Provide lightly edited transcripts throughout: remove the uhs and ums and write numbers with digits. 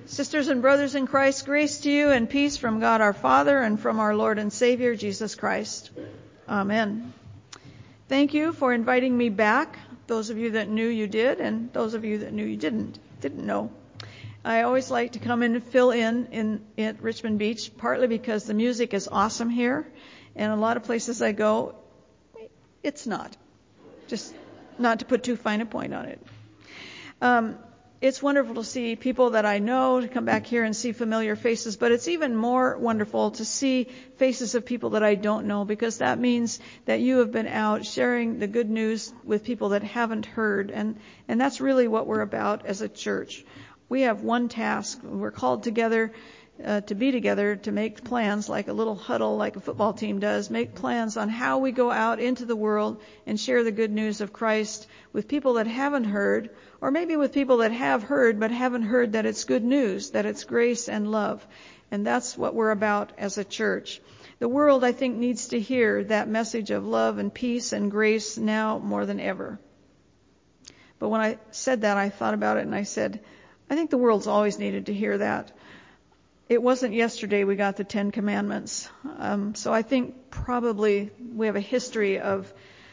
Sisters and brothers in Christ, grace to you and peace from God our Father and from our Lord and Savior, Jesus Christ. Amen. Thank you for inviting me back, those of you that knew you did, and those of you that knew you didn't know. I always like to come in and fill in at Richmond Beach, partly because the music is awesome here, and a lot of places I go, it's not. Just not to put too fine a point on it. It's wonderful to see people that I know, to come back here and see familiar faces, but it's even more wonderful to see faces of people that I don't know, because that means that you have been out sharing the good news with people that haven't heard, and that's really what we're about as a church. We have one task. We're called together to be together, to make plans like a little huddle, like a football team does, make plans on how we go out into the world and share the good news of Christ with people that haven't heard, or maybe with people that have heard but haven't heard that it's good news, that it's grace and love. And that's what we're about as a church. The world, I think, needs to hear that message of love and peace and grace now more than ever. But when I said that, I thought about it and I said, I think the world's always needed to hear that. It wasn't yesterday we got the 10 Commandments. So I think probably we have a history of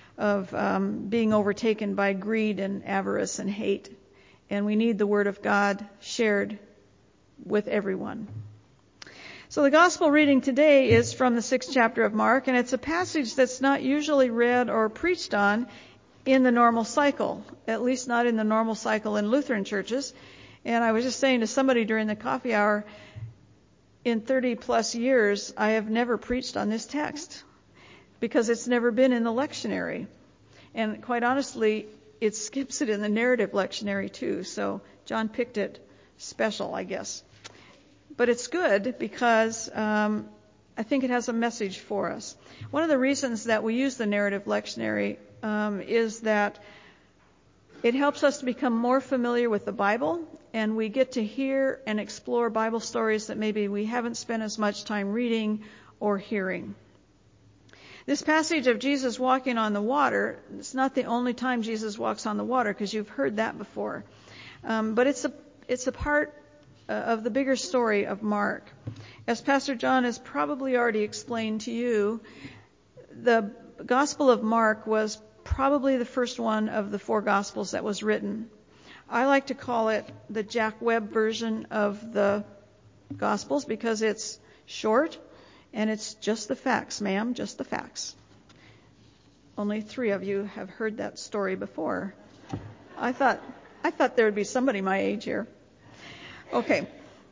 being overtaken by greed and avarice and hate. And we need the Word of God shared with everyone. So the Gospel reading today is from the 6th chapter of Mark, and it's a passage that's not usually read or preached on in the normal cycle, at least not in the normal cycle in Lutheran churches. And I was just saying to somebody during the coffee hour, in 30 plus years, I have never preached on this text because it's never been in the lectionary. And quite honestly, it skips it in the narrative lectionary too. So John picked it special, I guess. But it's good because I think it has a message for us. One of the reasons that we use the narrative lectionary is that it helps us to become more familiar with the Bible, and we get to hear and explore Bible stories that maybe we haven't spent as much time reading or hearing. This passage of Jesus walking on the water, it's not the only time Jesus walks on the water, because you've heard that before. But it's a part of the bigger story of Mark. As Pastor John has probably already explained to you, the Gospel of Mark was probably the first one of the 4 Gospels that was written. I like to call it the Jack Webb version of the Gospels because it's short and it's just the facts, ma'am, just the facts. Only 3 of you have heard that story before. I thought there would be somebody my age here. Okay.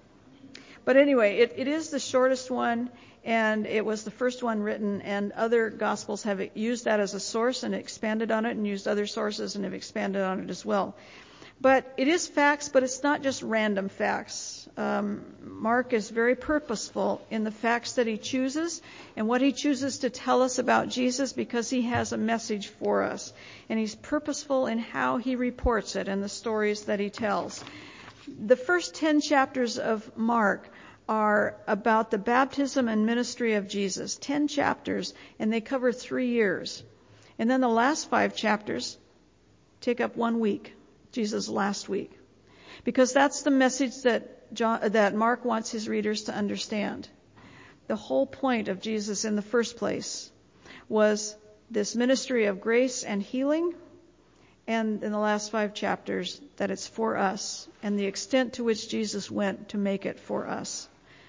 But anyway, it is the shortest one, and it was the first one written, and other Gospels have used that as a source and expanded on it, and used other sources and have expanded on it as well. But it is facts, but it's not just random facts. Mark is very purposeful in the facts that he chooses and what he chooses to tell us about Jesus, because he has a message for us. And he's purposeful in how he reports it and the stories that he tells. The first 10 chapters of Mark are about the baptism and ministry of Jesus. 10 chapters, and they cover 3 years. And then the last 5 chapters take up 1 week, Jesus' last week. Because that's the message that Mark wants his readers to understand. The whole point of Jesus in the first place was this ministry of grace and healing, and in the last 5 chapters, that it's for us, and the extent to which Jesus went to make it for us.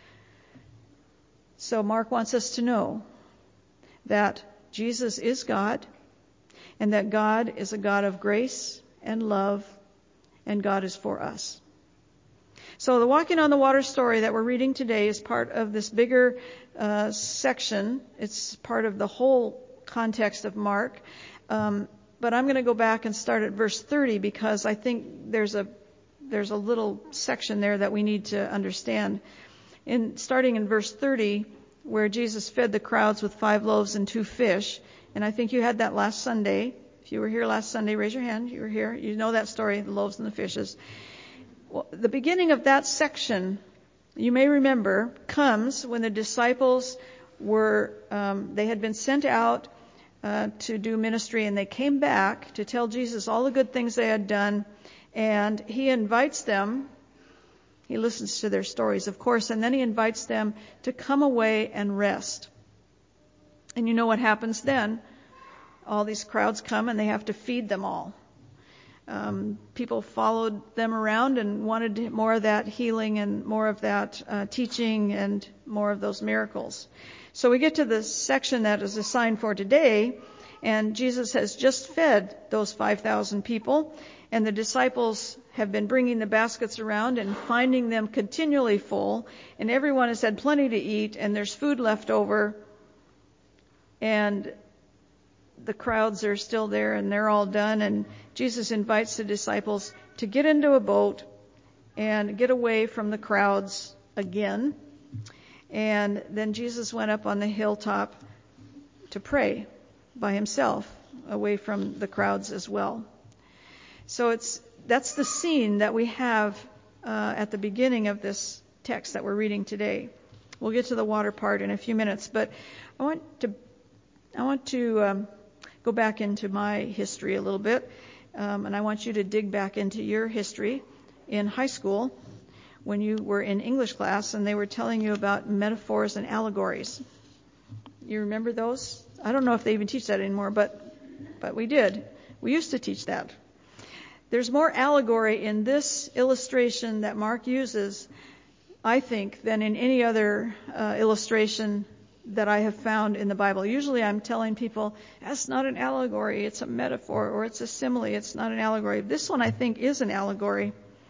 So Mark wants us to know that Jesus is God, and that God is a God of grace and love, and God is for us. So the walking on the water story that we're reading today is part of this bigger section. It's part of the whole context of Mark. But I'm going to go back and start at verse 30, because I think there's a little section there that we need to understand. Starting in verse 30, where Jesus fed the crowds with 5 loaves and 2 fish. And I think you had that last Sunday. If you were here last Sunday, raise your hand. You were here. You know that story, the loaves and the fishes. Well, the beginning of that section, you may remember, comes when the disciples they had been sent out to do ministry, and they came back to tell Jesus all the good things they had done, and he invites them He listens to their stories, of course, and then he invites them to come away and rest. And you know what happens then? All these crowds come and they have to feed them all. People followed them around and wanted more of that healing and more of that teaching and more of those miracles. So we get to the section that is assigned for today, and Jesus has just fed those 5,000 people, and the disciples have been bringing the baskets around and finding them continually full, and everyone has had plenty to eat, and there's food left over, and the crowds are still there and they're all done, and Jesus invites the disciples to get into a boat and get away from the crowds again. And then Jesus went up on the hilltop to pray by himself, away from the crowds as well. So that's the scene that we have at the beginning of this text that we're reading today. We'll get to the water part in a few minutes, but I want to go back into my history a little bit, and I want you to dig back into your history in high school when you were in English class and they were telling you about metaphors and allegories. You remember those? I don't know if they even teach that anymore, but we did. We used to teach that. There's more allegory in this illustration that Mark uses, I think, than in any other illustration that I have found in the Bible. Usually I'm telling people, that's not an allegory, it's a metaphor, or it's a simile, it's not an allegory. This one I think is an allegory.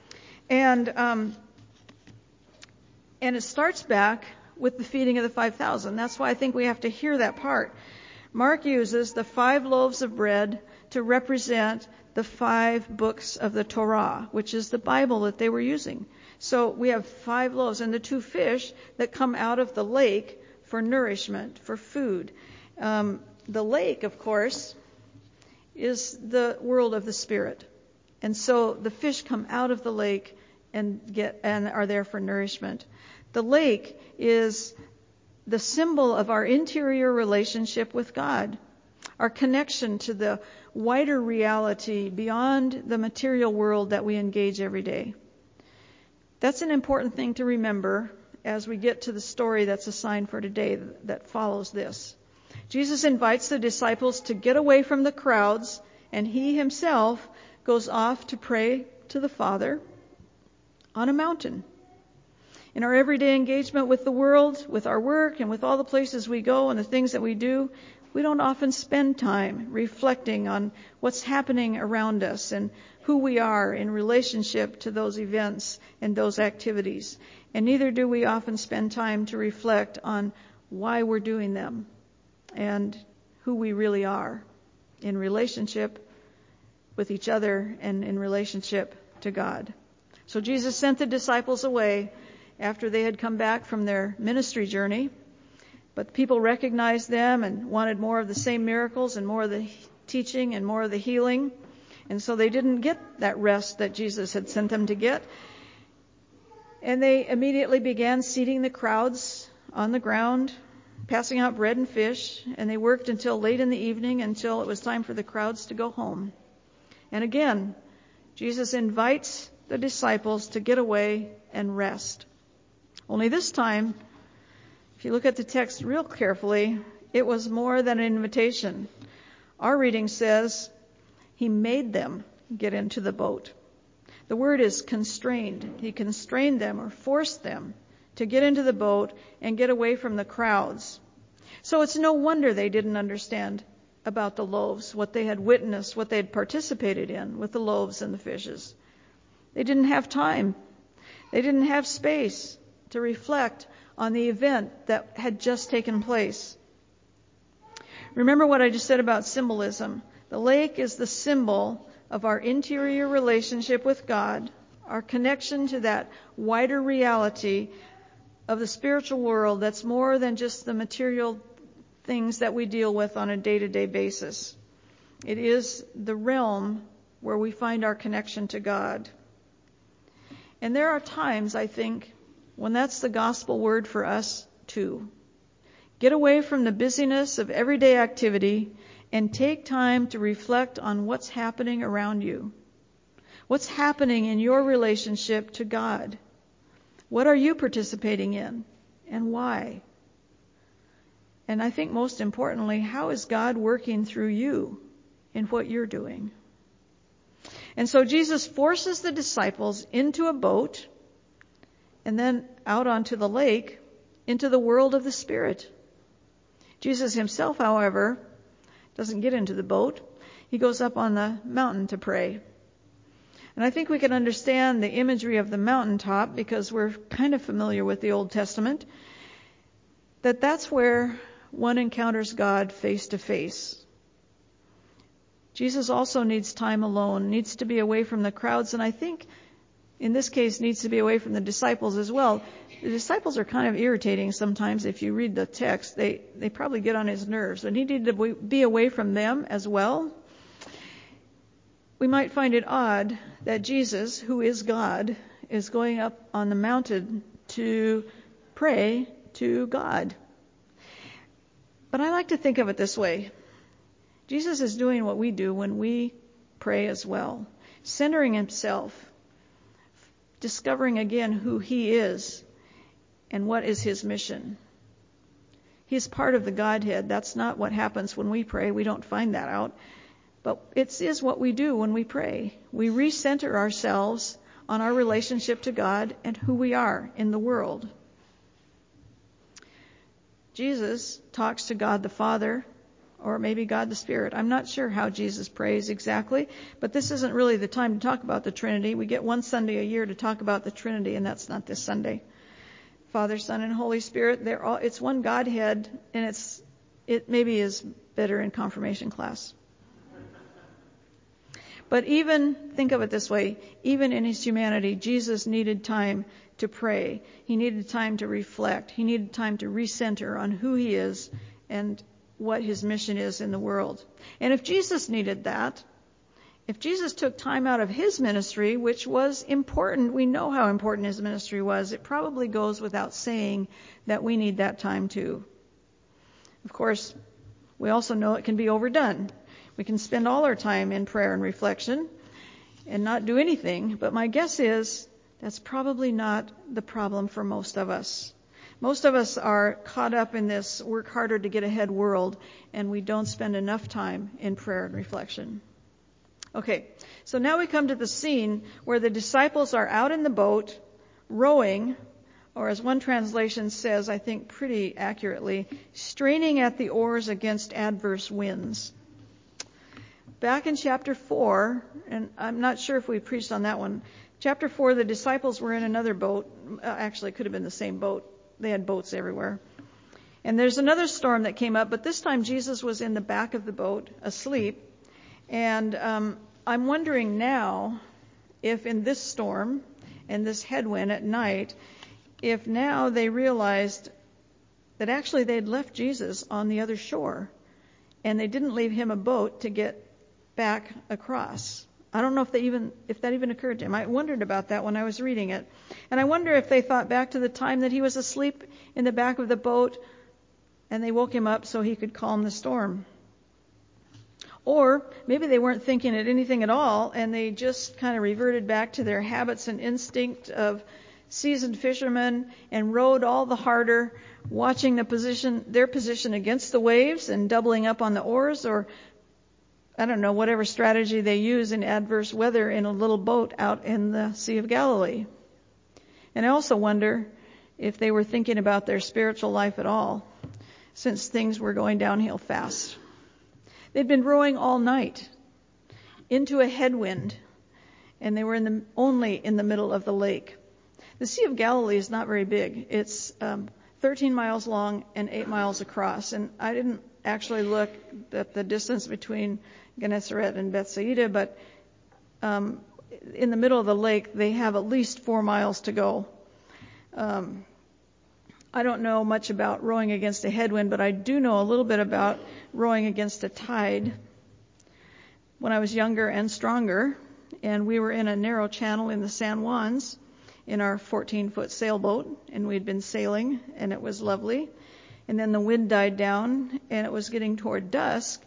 And it starts back with the feeding of the 5,000. That's why I think we have to hear that part. Mark uses the 5 loaves of bread to represent the 5 books of the Torah, which is the Bible that they were using. So we have 5 loaves and the 2 fish that come out of the lake for nourishment, for food. The lake, of course, is the world of the Spirit. And so the fish come out of the lake and are there for nourishment. The lake is the symbol of our interior relationship with God, our connection to the wider reality beyond the material world that we engage every day. That's an important thing to remember as we get to the story that's assigned for today that follows this. Jesus invites the disciples to get away from the crowds, and he himself goes off to pray to the Father on a mountain. In our everyday engagement with the world, with our work, and with all the places we go and the things that we do, we don't often spend time reflecting on what's happening around us and who we are in relationship to those events and those activities. And neither do we often spend time to reflect on why we're doing them and who we really are in relationship with each other and in relationship to God. So Jesus sent the disciples away after they had come back from their ministry journey. But people recognized them and wanted more of the same miracles and more of the teaching and more of the healing. And so they didn't get that rest that Jesus had sent them to get. And they immediately began seating the crowds on the ground, passing out bread and fish. And they worked until late in the evening, until it was time for the crowds to go home. And again, Jesus invites the disciples to get away and rest. Only this time, if you look at the text real carefully, it was more than an invitation. Our reading says he made them get into the boat. The word is constrained. He constrained them or forced them to get into the boat and get away from the crowds. So it's no wonder they didn't understand about the loaves, what they had witnessed, what they had participated in with the loaves and the fishes. They didn't have time. They didn't have space to reflect on the event that had just taken place. Remember what I just said about symbolism. The lake is the symbol of our interior relationship with God, our connection to that wider reality of the spiritual world that's more than just the material things that we deal with on a day-to-day basis. It is the realm where we find our connection to God. And there are times, I think, when that's the gospel word for us too. Get away from the busyness of everyday activity and take time to reflect on what's happening around you. What's happening in your relationship to God? What are you participating in, and why? And I think most importantly, how is God working through you in what you're doing? And so Jesus forces the disciples into a boat and then out onto the lake into the world of the Spirit. Jesus himself, however, doesn't get into the boat. He goes up on the mountain to pray. And I think we can understand the imagery of the mountaintop because we're kind of familiar with the Old Testament, that's where one encounters God face to face. Jesus also needs time alone, needs to be away from the crowds, and I think in this case needs to be away from the disciples as well. The disciples are kind of irritating sometimes if you read the text. They probably get on his nerves, and he needed to be away from them as well. We might find it odd that Jesus, who is God, is going up on the mountain to pray to God. But I like to think of it this way. Jesus is doing what we do when we pray as well, centering himself, discovering again who he is and what is his mission. He's part of the Godhead. That's not what happens when we pray. We don't find that out. But it is what we do when we pray. We recenter ourselves on our relationship to God and who we are in the world. Jesus talks to God the Father, or maybe God the Spirit. I'm not sure how Jesus prays exactly, but this isn't really the time to talk about the Trinity. We get one Sunday a year to talk about the Trinity, and that's not this Sunday. Father, Son, and Holy Spirit, it's one Godhead, and it maybe is better in confirmation class. But think of it this way, even in his humanity, Jesus needed time to pray. He needed time to reflect. He needed time to recenter on who he is and what his mission is in the world. And if Jesus needed that, if Jesus took time out of his ministry, which was important, we know how important his ministry was, it probably goes without saying that we need that time too. Of course, we also know it can be overdone. We can spend all our time in prayer and reflection and not do anything, but my guess is that's probably not the problem for most of us. Most of us are caught up in this work harder to get ahead world, and we don't spend enough time in prayer and reflection. Okay, so now we come to the scene where the disciples are out in the boat, rowing, or as one translation says, I think pretty accurately, straining at the oars against adverse winds. Back in chapter 4, and I'm not sure if we preached on that one, chapter 4, the disciples were in another boat. Actually, it could have been the same boat. They had boats everywhere. And there's another storm that came up, but this time Jesus was in the back of the boat, asleep. And I'm wondering now if in this storm and this headwind at night, if now they realized that actually they'd left Jesus on the other shore and they didn't leave him a boat to get back across. I don't know if that even occurred to him. I wondered about that when I was reading it. And I wonder if they thought back to the time that he was asleep in the back of the boat and they woke him up so he could calm the storm. Or maybe they weren't thinking at anything at all and they just kind of reverted back to their habits and instinct of seasoned fishermen and rowed all the harder, watching their position against the waves and doubling up on the oars, or I don't know, whatever strategy they use in adverse weather in a little boat out in the Sea of Galilee. And I also wonder if they were thinking about their spiritual life at all, since things were going downhill fast. They'd been rowing all night into a headwind, and they were only in the middle of the lake. The Sea of Galilee is not very big. It's 13 miles long and 8 miles across. And I didn't actually look at the distance between Gennesaret and Bethsaida, but in the middle of the lake, they have at least 4 miles to go. I don't know much about rowing against a headwind, but I do know a little bit about rowing against a tide. When I was younger and stronger, and we were in a narrow channel in the San Juans in our 14-foot sailboat, and we'd been sailing, and it was lovely. And then the wind died down, and it was getting toward dusk,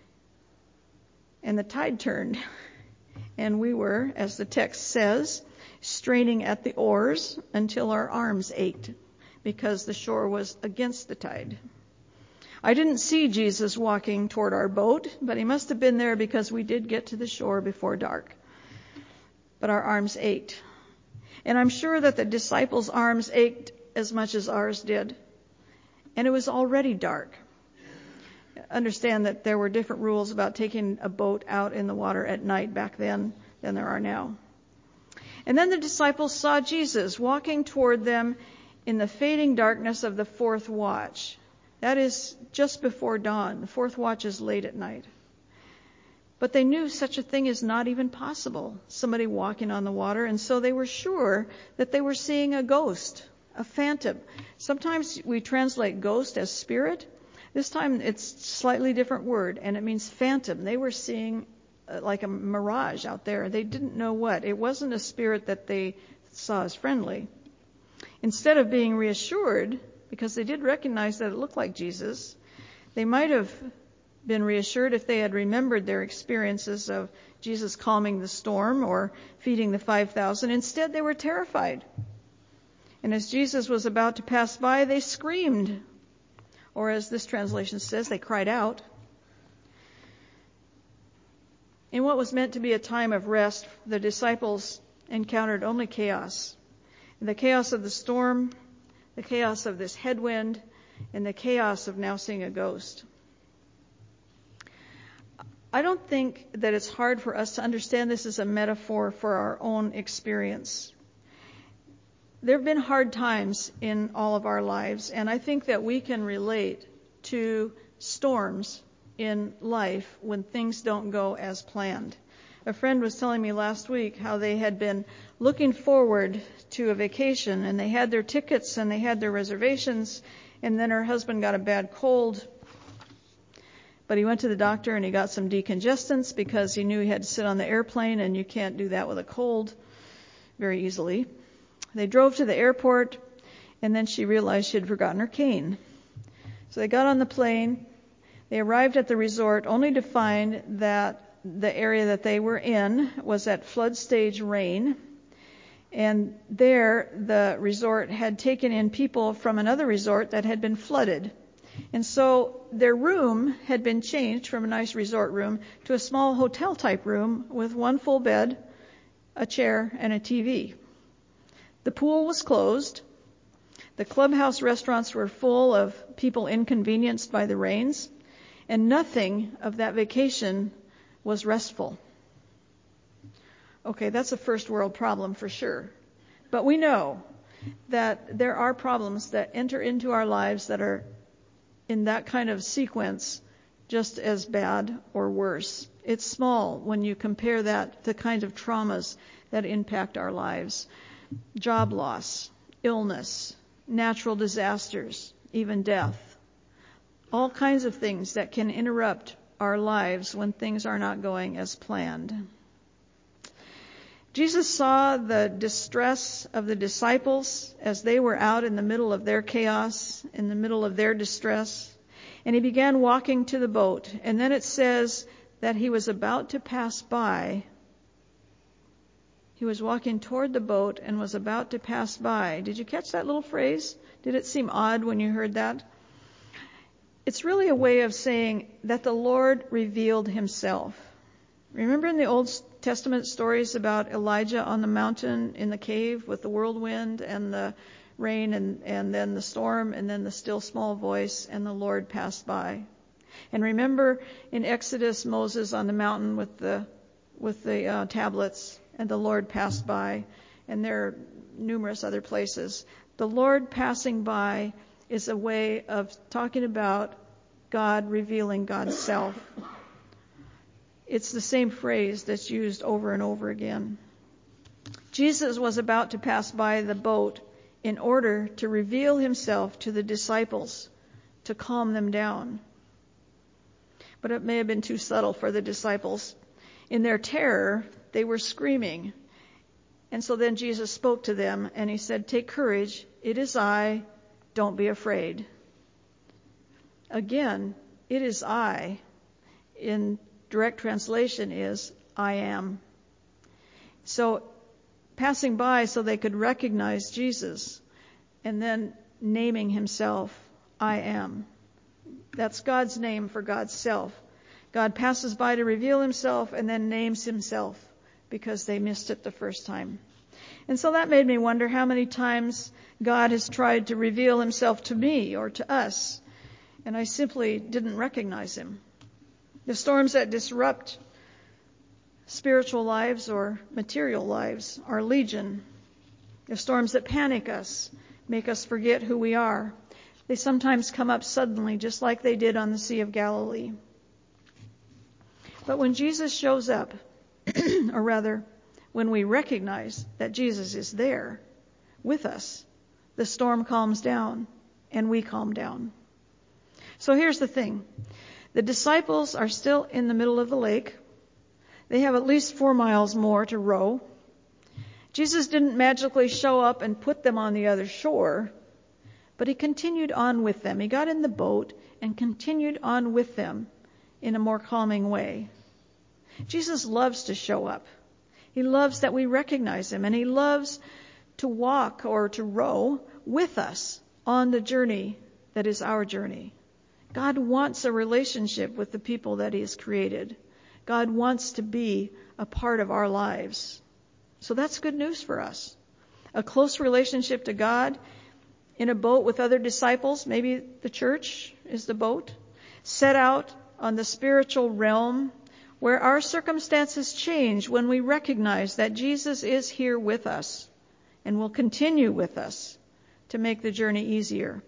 and the tide turned. And we were, as the text says, straining at the oars until our arms ached because the shore was against the tide. I didn't see Jesus walking toward our boat, but he must have been there because we did get to the shore before dark. But our arms ached. And I'm sure that the disciples' arms ached as much as ours did. And it was already dark. Understand that there were different rules about taking a boat out in the water at night back then than there are now. And then the disciples saw Jesus walking toward them in the fading darkness of the fourth watch. That is just before dawn. The fourth watch is late at night. But they knew such a thing is not even possible, somebody walking on the water, and so they were sure that they were seeing a ghost, a phantom. Sometimes we translate ghost as spirit. This time it's a slightly different word, and it means phantom. They were seeing like a mirage out there. They didn't know what. It wasn't a spirit that they saw as friendly. Instead of being reassured, because they did recognize that it looked like Jesus, they might have been reassured if they had remembered their experiences of Jesus calming the storm or feeding the 5,000. Instead, they were terrified. And as Jesus was about to pass by, they screamed. Or as this translation says, they cried out. In what was meant to be a time of rest, the disciples encountered only chaos. The chaos of the storm, the chaos of this headwind, and the chaos of now seeing a ghost. I don't think that it's hard for us to understand this as a metaphor for our own experience. There have been hard times in all of our lives, and I think that we can relate to storms in life when things don't go as planned. A friend was telling me last week how they had been looking forward to a vacation, and they had their tickets and they had their reservations, and then her husband got a bad cold. But he went to the doctor and he got some decongestants because he knew he had to sit on the airplane, and you can't do that with a cold very easily. They drove to the airport, and then she realized she had forgotten her cane. So they got on the plane. They arrived at the resort only to find that the area that they were in was at flood stage rain. And there, the resort had taken in people from another resort that had been flooded. And so their room had been changed from a nice resort room to a small hotel type room with one full bed, a chair, and a TV. The pool was closed. The clubhouse restaurants were full of people inconvenienced by the rains. And nothing of that vacation was restful. Okay, that's a first world problem for sure. But we know that there are problems that enter into our lives that are in that kind of sequence just as bad or worse. It's small when you compare that to the kinds of traumas that impact our lives. Job loss, illness, natural disasters, even death. All kinds of things that can interrupt our lives when things are not going as planned. Jesus saw the distress of the disciples as they were out in the middle of their chaos, in the middle of their distress, and he began walking to the boat. And then it says that he was about to pass by. He was walking toward the boat and was about to pass by. Did you catch that little phrase? Did it seem odd when you heard that? It's really a way of saying that the Lord revealed himself. Remember in the Old Testament stories about Elijah on the mountain in the cave with the whirlwind and the rain and then the storm and then the still small voice, and the Lord passed by. And remember in Exodus, Moses on the mountain with the tablets, and the Lord passed by, and there are numerous other places. The Lord passing by is a way of talking about God revealing God's self. It's the same phrase that's used over and over again. Jesus was about to pass by the boat in order to reveal himself to the disciples, to calm them down. But it may have been too subtle for the disciples. In their terror, they were screaming. And so then Jesus spoke to them and he said, "Take courage, it is I, don't be afraid." Again, it is I, in direct translation is I am. So passing by so they could recognize Jesus, and then naming himself, I am. That's God's name for God's self. God passes by to reveal himself and then names himself because they missed it the first time. And so that made me wonder how many times God has tried to reveal himself to me or to us, and I simply didn't recognize him. The storms that disrupt spiritual lives or material lives are legion. The storms that panic us, make us forget who we are. They sometimes come up suddenly, just like they did on the Sea of Galilee. But when Jesus shows up, or rather, when we recognize that Jesus is there with us, the storm calms down and we calm down. So here's the thing. The disciples are still in the middle of the lake. They have at least 4 miles more to row. Jesus didn't magically show up and put them on the other shore, but he continued on with them. He got in the boat and continued on with them in a more calming way. Jesus loves to show up. He loves that we recognize him, and he loves to walk or to row with us on the journey that is our journey. God wants a relationship with the people that he has created. God wants to be a part of our lives. So that's good news for us. A close relationship to God in a boat with other disciples, maybe the church is the boat, set out on the spiritual realm where our circumstances change when we recognize that Jesus is here with us and will continue with us to make the journey easier.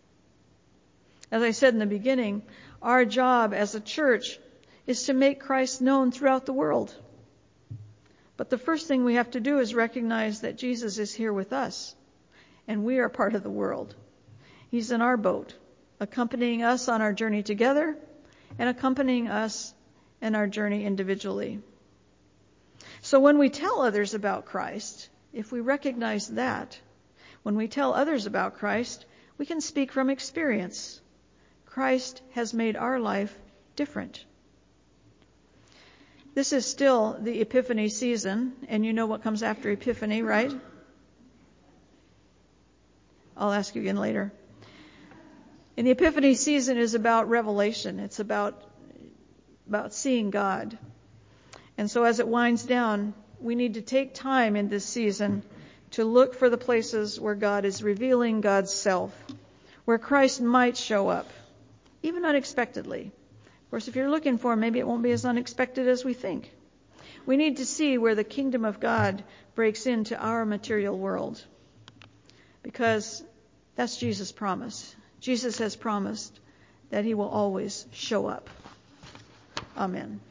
As I said in the beginning, our job as a church is to make Christ known throughout the world. But the first thing we have to do is recognize that Jesus is here with us, and we are part of the world. He's in our boat, accompanying us on our journey together and accompanying us in our journey individually. So when we tell others about Christ, if we recognize that, when we tell others about Christ, we can speak from experience. Christ has made our life different. This is still the Epiphany season, and you know what comes after Epiphany, right? I'll ask you again later. And the Epiphany season is about revelation. It's about seeing God. And so as it winds down, we need to take time in this season to look for the places where God is revealing God's self, where Christ might show up, even unexpectedly. Of course, if you're looking for him, maybe it won't be as unexpected as we think. We need to see where the kingdom of God breaks into our material world, because that's Jesus' promise. Jesus has promised that he will always show up. Amen.